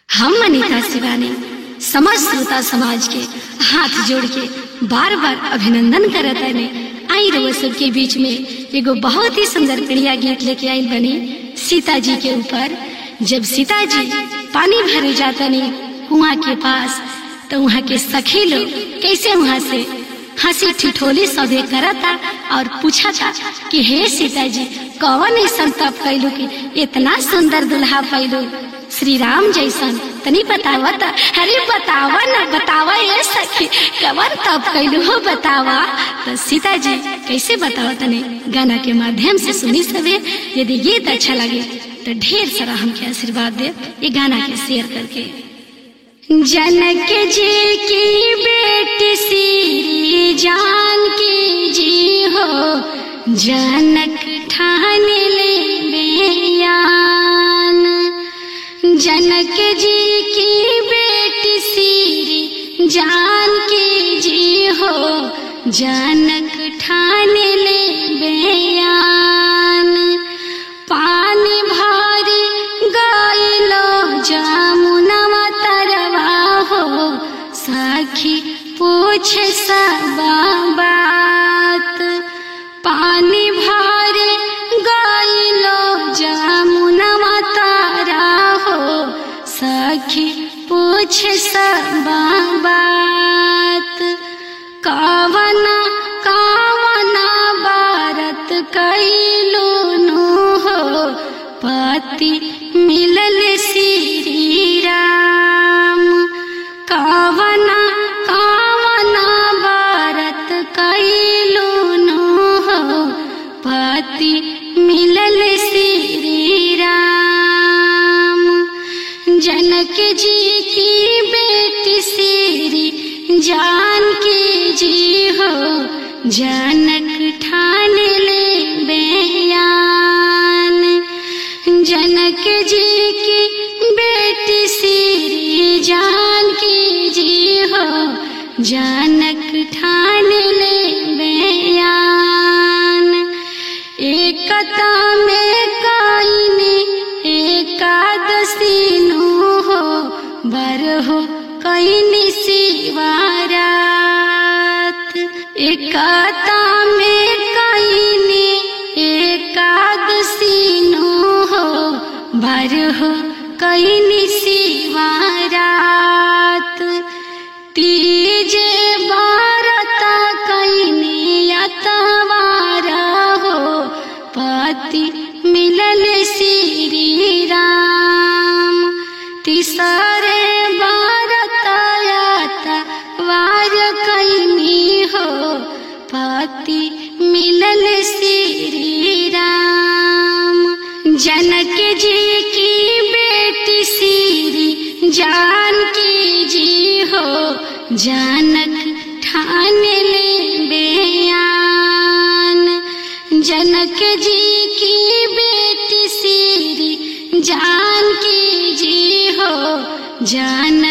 हम अनीता शिवानी समस्त श्रोता समाज के हाथ जोड़ के बार बार अभिनंदन करत है। आई रउआ सबके बीच में एगो बहुत ही सुंदर प्रिया गीत लेके आई बनी सीता जी के ऊपर। जब सीता जी पानी भरे जाता नहीं कुआं के पास, तो वहाँ के सखी लोग कैसे वहाँ से हंसी ठिठोली सबे करता और पूछा था कि हे सीता जी कौन ऐसा तप कैलू कि इतना सुंदर दुल्हा पैलू श्री राम जैसन, तनी बतावा। अरे बतावा ना, बतावा ये सखी कवन तप कैलू हो, बतावा। तो सीता जी कैसे बतावा तने गाना के माध्यम से सुनी सबे। यदि गीत अच्छा लगे तो ढेर सारा हमके आशीर्वाद दे ये गाना के शेयर करके। जनक जी की बेटी श्री जानकी जी हो, जनक ठान ले बयान। जनक जी की बेटी श्री जानकी जी हो, जनक ठान ले बयान। पानी भरी गइलो जमुनवा तरवा हो, सखी पूछे सब बात। पानी भरे गइलो जमुनवा तारा हो, सखी पूछे सब बात। कावना कावना बारत कैलू नु हो, पति मिलल श्री राम। कावना कावना बारत कैलू नु हो, पति मिलल श्री राम। जनक जी की बेटी श्री जानकी जी हो, जनक ठान ले बयान। जनक जी की बेटी श्री जानकी जी हो, जनक ठान ले बयान। एकता में काइनी एकादशी नु हो, बरहो कैनी शिवारात। एकता में कैनी एकादशी नु हो, बरहो कैनी शिवारात। तीज बारत कैनी अतवार हो, पति मिलल श्री राम। तीसरे बारत अतवार कैनी हो, पति मिलल श्री राम। जनक जी की बेटी श्री जानकी जी हो, जनक ठान ले बयान। जनक जी की बेटी श्री जानकी जी हो, जानक